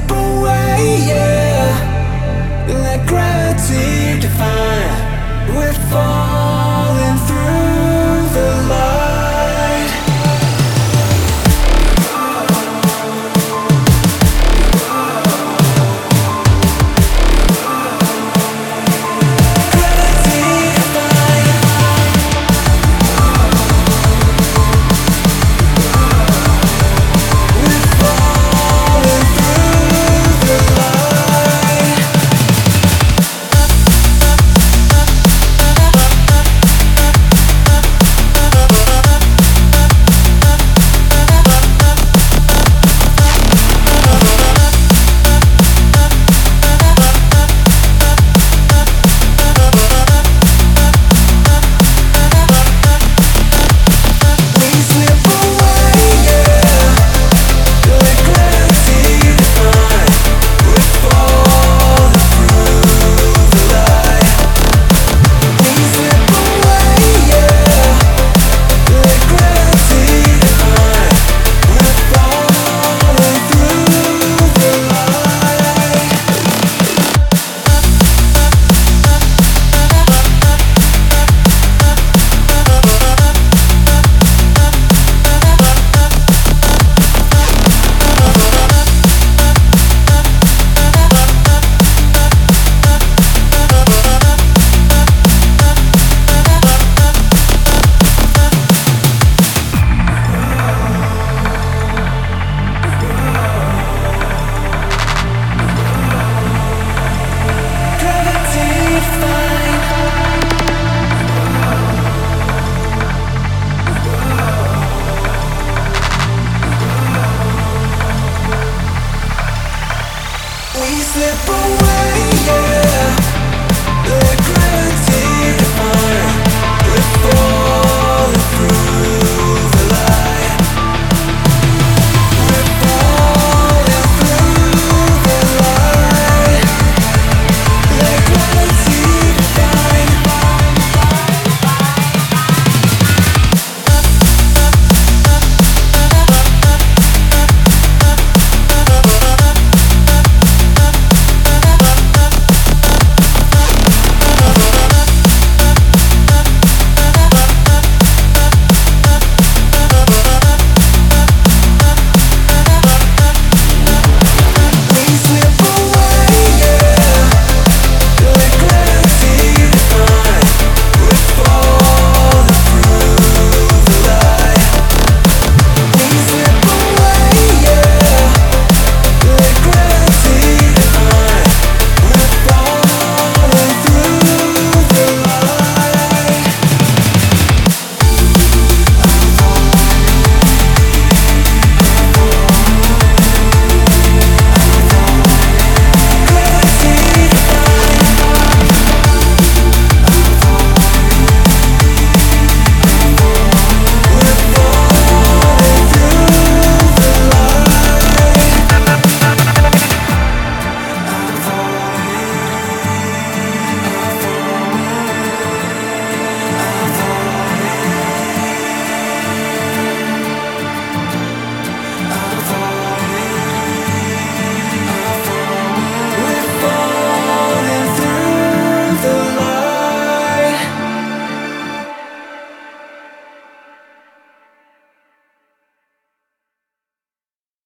away, yeah. Let gravity define. We're falling through the light. Gravity define. We're falling through the light. We slip away, yeah. Let gravity define. We're falling through the light. We slip away, yeah. Let gravity define. We're falling through the light. Gravity define. We slip away, yeah.